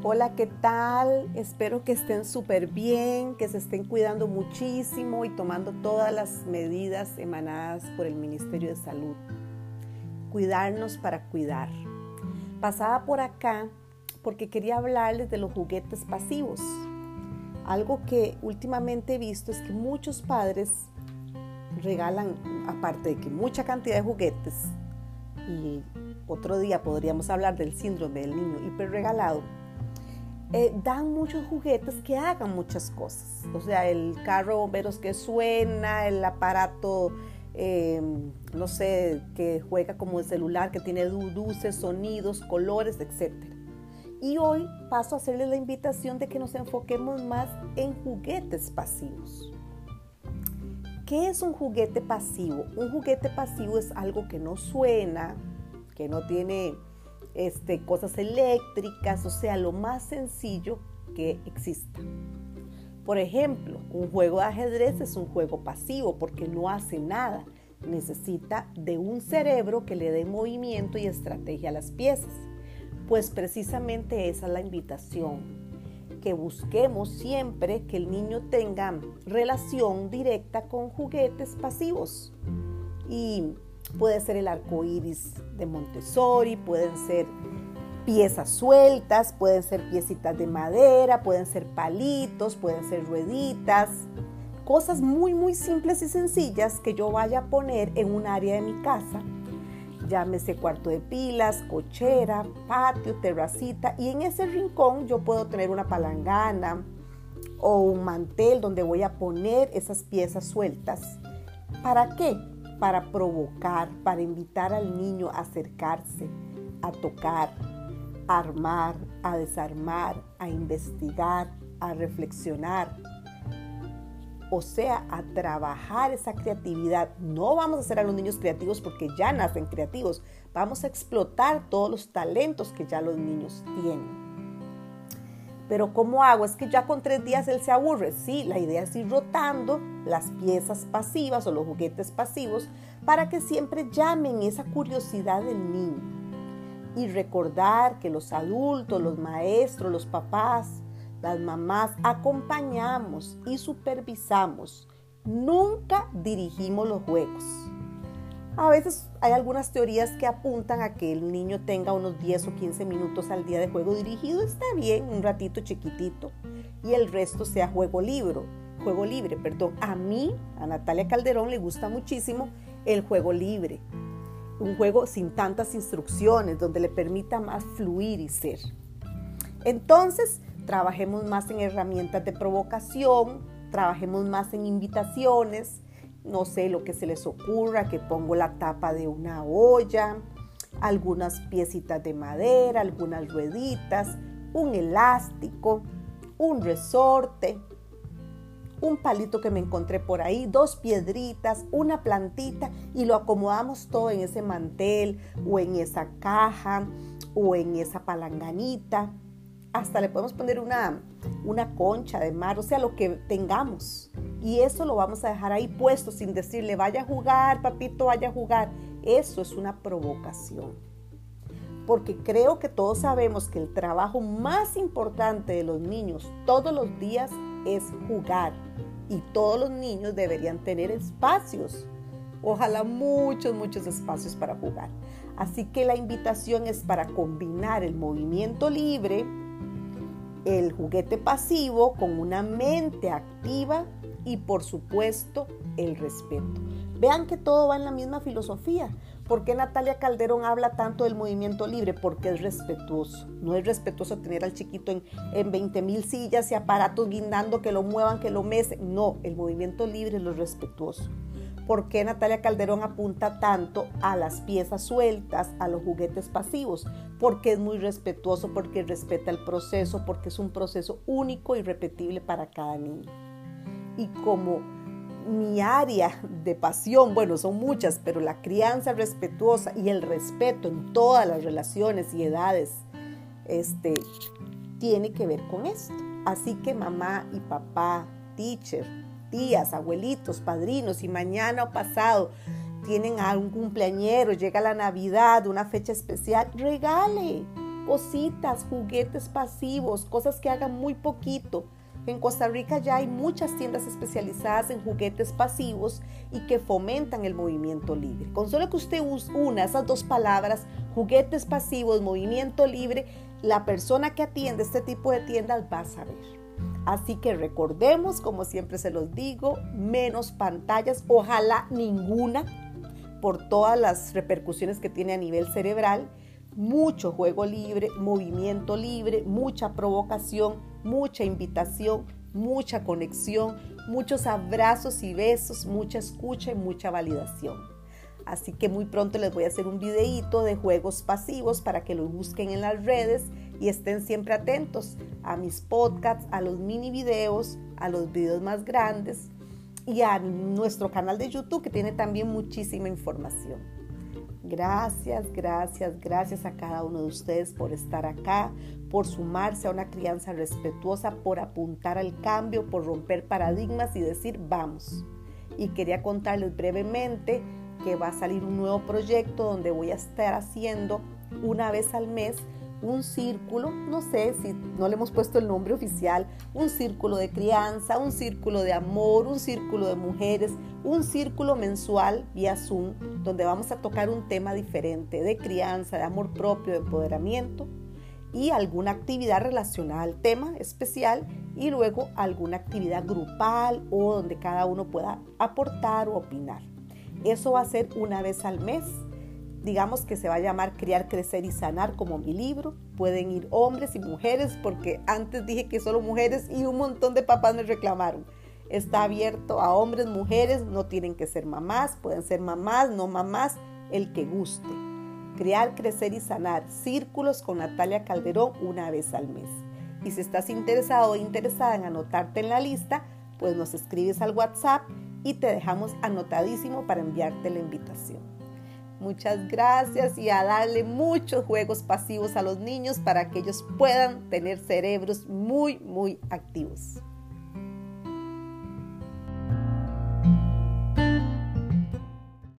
Hola, ¿qué tal? Espero que estén súper bien, que se estén cuidando muchísimo y tomando todas las medidas emanadas por el Ministerio de Salud. Cuidarnos para cuidar. Pasaba por acá porque quería hablarles de los juguetes pasivos. Algo que últimamente he visto es que muchos padres regalan, aparte de que mucha cantidad de juguetes, y otro día podríamos hablar del síndrome del niño hiperregalado, dan muchos juguetes que hagan muchas cosas. O sea, el carro bomberos que suena, el aparato, no sé, que juega como el celular, que tiene luces, sonidos, colores, etc. Y hoy paso a hacerles la invitación de que nos enfoquemos más en juguetes pasivos. ¿Qué es un juguete pasivo? Un juguete pasivo es algo que no suena, que no tiene cosas eléctricas, o sea, lo más sencillo que exista. Por ejemplo, un juego de ajedrez es un juego pasivo porque no hace nada. Necesita de un cerebro que le dé movimiento y estrategia a las piezas. Pues precisamente esa es la invitación, que busquemos siempre que el niño tenga relación directa con juguetes pasivos. Y puede ser el arco iris de Montessori, pueden ser piezas sueltas, pueden ser piecitas de madera, pueden ser palitos, pueden ser rueditas, cosas muy simples y sencillas que yo vaya a poner en un área de mi casa, llámese cuarto de pilas, cochera, patio, terracita, y en ese rincón yo puedo tener una palangana o un mantel donde voy a poner esas piezas sueltas. ¿Para qué? Para provocar, para invitar al niño a acercarse, a tocar, a armar, a desarmar, a investigar, a reflexionar. O sea, a trabajar esa creatividad. No vamos a hacer a los niños creativos porque ya nacen creativos. Vamos a explotar todos los talentos que ya los niños tienen. Pero ¿cómo hago? Es que ya con 3 días él se aburre. Sí, la idea es ir rotando las piezas pasivas o los juguetes pasivos para que siempre llamen esa curiosidad del niño. Y recordar que los adultos, los maestros, los papás, las mamás acompañamos y supervisamos. Nunca dirigimos los juegos. A veces hay algunas teorías que apuntan a que el niño tenga unos 10 o 15 minutos al día de juego dirigido. Está bien, un ratito chiquitito. Y el resto sea juego libre. A mí, a Natalia Calderón, le gusta muchísimo el juego libre. Un juego sin tantas instrucciones, donde le permita más fluir y ser. Entonces, trabajemos más en herramientas de provocación, trabajemos más en invitaciones. No sé, lo que se les ocurra, que pongo la tapa de una olla, algunas piecitas de madera, algunas rueditas, un elástico, un resorte, un palito que me encontré por ahí, 2 piedritas, una plantita, y lo acomodamos todo en ese mantel o en esa caja o en esa palanganita. Hasta le podemos poner una concha de mar, o sea, lo que tengamos. Y eso lo vamos a dejar ahí puesto sin decirle, vaya a jugar, papito, vaya a jugar. Eso es una provocación. Porque creo que todos sabemos que el trabajo más importante de los niños todos los días es jugar. Y todos los niños deberían tener espacios. Ojalá muchos espacios para jugar. Así que la invitación es para combinar el movimiento libre, el juguete pasivo con una mente activa y por supuesto el respeto. Vean que todo va en la misma filosofía. ¿Por qué Natalia Calderón habla tanto del movimiento libre? Porque es respetuoso. No es respetuoso tener al chiquito en 20,000 sillas y aparatos guindando que lo muevan, que lo mecen. No, el movimiento libre es lo respetuoso. ¿Por qué Natalia Calderón apunta tanto a las piezas sueltas, a los juguetes pasivos? Porque es muy respetuoso, porque respeta el proceso, porque es un proceso único y repetible para cada niño. Y como mi área de pasión, bueno, son muchas, pero la crianza respetuosa y el respeto en todas las relaciones y edades, tiene que ver con esto. Así que mamá y papá, teacher, tías, abuelitos, padrinos, y mañana o pasado tienen algún cumpleañero, llega la Navidad, una fecha especial, regale. cositas, juguetes pasivos, cosas que hagan muy poquito. En Costa Rica ya hay muchas tiendas especializadas en juguetes pasivos y que fomentan el movimiento libre. Con solo que usted una esas dos palabras, juguetes pasivos, movimiento libre, la persona que atiende este tipo de tiendas va a saber. Así que recordemos, como siempre se los digo, menos pantallas, ojalá ninguna, por todas las repercusiones que tiene a nivel cerebral. Mucho juego libre, movimiento libre, mucha provocación, mucha invitación, mucha conexión, muchos abrazos y besos, mucha escucha y mucha validación. Así que muy pronto les voy a hacer un videíto de juegos pasivos para que los busquen en las redes y estén siempre atentos a mis podcasts, a los mini videos, a los videos más grandes y a nuestro canal de YouTube, que tiene también muchísima información. Gracias, gracias, gracias a cada uno de ustedes por estar acá, por sumarse a una crianza respetuosa, por apuntar al cambio, por romper paradigmas y decir vamos. Y quería contarles brevemente que va a salir un nuevo proyecto donde voy a estar haciendo una vez al mes un círculo, no sé si no le hemos puesto el nombre oficial, un círculo de crianza, un círculo de amor, un círculo de mujeres, un círculo mensual vía Zoom, donde vamos a tocar un tema diferente de crianza, de amor propio, de empoderamiento y alguna actividad relacionada al tema especial y luego alguna actividad grupal o donde cada uno pueda aportar o opinar. Eso va a ser una vez al mes. Digamos que se va a llamar Criar, Crecer y Sanar, como mi libro. Pueden ir hombres y mujeres, porque antes dije que solo mujeres y un montón de papás me reclamaron. Está abierto a hombres, mujeres, no tienen que ser mamás, pueden ser mamás, no mamás, el que guste. Criar, Crecer y Sanar, círculos con Natalia Calderón una vez al mes. Y si estás interesado o interesada en anotarte en la lista, pues nos escribes al WhatsApp y te dejamos anotadísimo para enviarte la invitación. Muchas gracias y a darle muchos juegos pasivos a los niños para que ellos puedan tener cerebros muy, muy activos.